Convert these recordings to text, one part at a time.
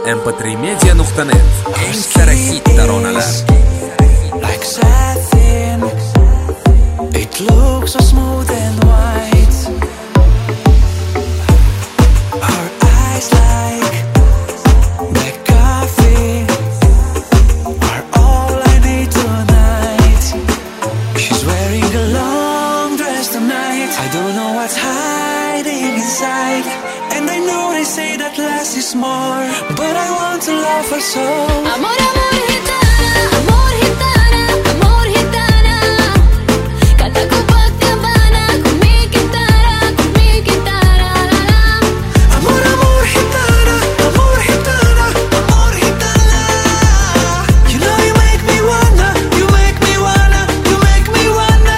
mp3media.net. Eng hitter on alarm. Like satin, it looks so smooth and white. Her eyes like black coffee are all I need tonight. She's wearing a long dress tonight. I don't know what's hiding inside, and I know they say that less is more, but I want to love her so. Amor, amor, gitana, amor, gitana, amor, gitana. Kata ko pagkabana kung may gitara, la la. Amor, amor, gitana, amor, gitana, amor, gitana. You know you make me wanna, you make me wanna, you make me wanna.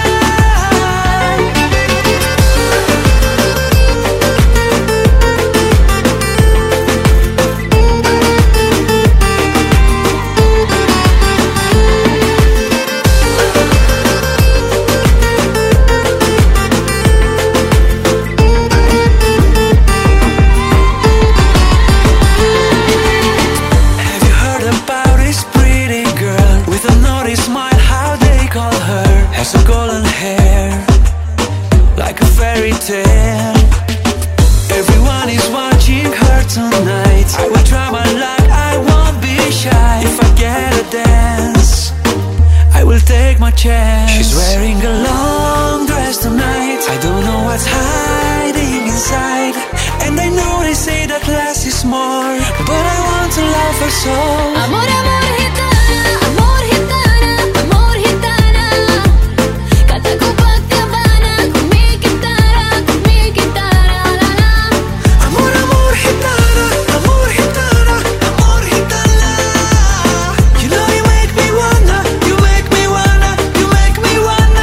Have you heard about this pretty girl with a naughty smile, how they call her? Has a golden hair like a fairy tale. Everyone is watching her tonight. I will try my luck, I won't be shy. If I get a dance, I will take my chance. She's wearing a long dress tonight. I don't know what's hiding inside, and I know they say that less is more, but I want to love her so. Amor, amor, gitana, amor, gitana, amor, gitana. Kata ko pagkabana kung may gitara, la la. Amor, amor, gitana, amor, gitana, amor, gitana. You know you make me wanna, you make me wanna, you make me wanna.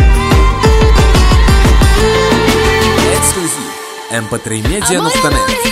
Ексклюзив. mp3media.net.